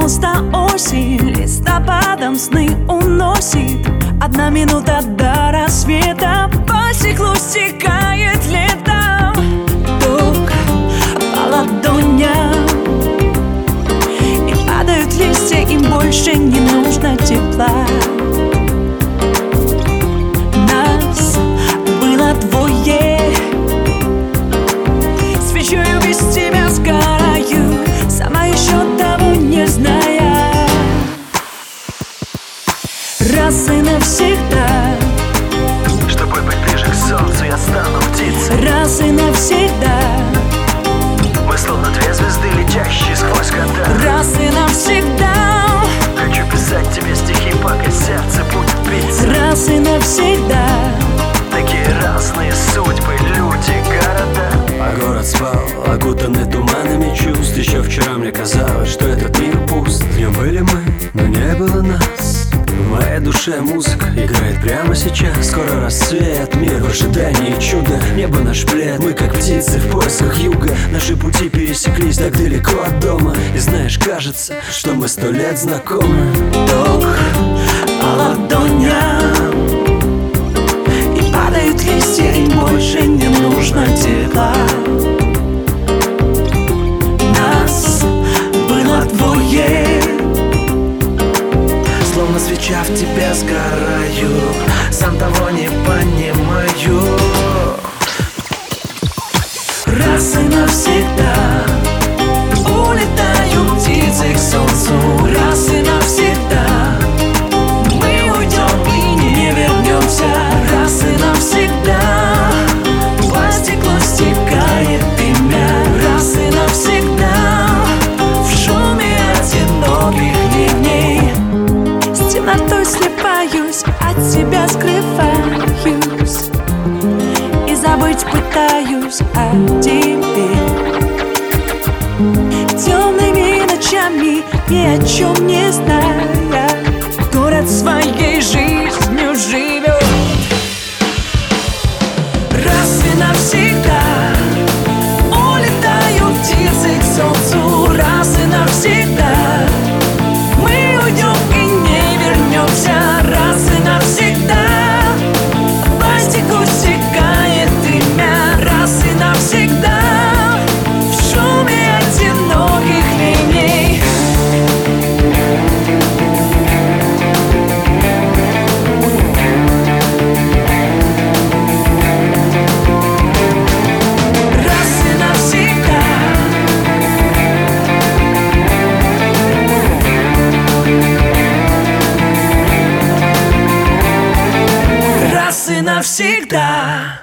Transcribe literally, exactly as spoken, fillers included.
Просто осень листопадом сны уносит. Одна минута до рассвета, по стеклу стекает лето. Ток по ладоням, и падают листья, им больше не нужно тепла. Нас было двое, свечою без тебя сгораю, сама еще того не зная. Раз и навсегда, чтобы быть ближе к солнцу, я стану птицей. раз и навсегда, мы словно две звезды, летящие сквозь года. раз и навсегда, хочу писать тебе стихи, пока сердце будет биться. раз и навсегда. Такие разные судьбы, люди, города. А город спал, окутанный туманами чувств. Еще вчера мне казалось, что этот мир пуст. Днем были мы, но не было нас. В моей душе музыка играет прямо сейчас. Скоро рассвет, мир в ожидании чуда. Небо наш плед, мы как птицы в поисках юга. Наши пути пересеклись так далеко от дома. И знаешь, кажется, что мы сто лет знакомы. Ток по ладоням, и падают листья, им больше не нужно тепла. Нас было двое, Словно свеча в тебя сгораю, сам того не понимаю. раз и навсегда улетаю птицей к солнцу. Раз и навсегда мы уйдем и не вернемся. Раз и навсегда по стеклу стекает имя. Раз и навсегда в шуме одиноких ливней с темнотой слепаюсь, от себя скрываюсь и забыть пытаюсь о тебе. Темными ночами, ни о чем не зная, город своей жизнью живет. Раз и навсегда улетаю птицей к солнцу. Раз и навсегда мы уйдем и не вернемся. Раз и навсегда по стеклу стекает имя. Раз и навсегда в шуме одиноких линий. Раз и навсегда, раз и навсегда.